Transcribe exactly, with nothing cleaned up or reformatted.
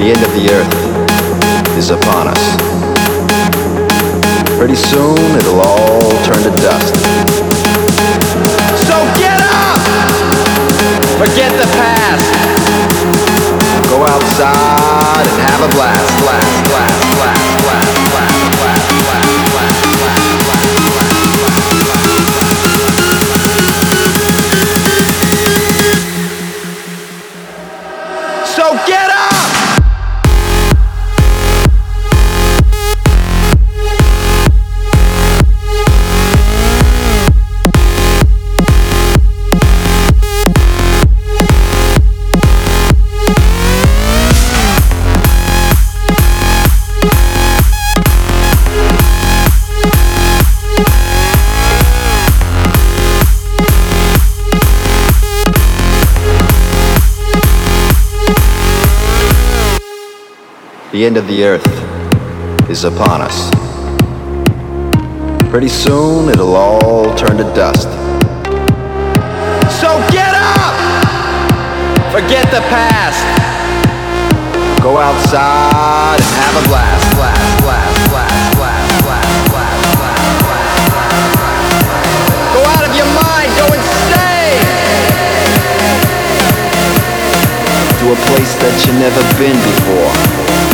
The end of the earth is upon us. Pretty soon it'll all turn to dust. So get up! Forget the past. Go outside and have a blast, blast, blast, blast, blast, blast, blast, blast, blast, blast, blast. So get up! The end of the earth is upon us. Pretty soon it'll all turn to dust. So get up! Forget the past. Go outside and have a blast, blast, blast, blast, blast, blast, blast, blast, blast. Go out of your mind, go insane! To a place that you've never been before.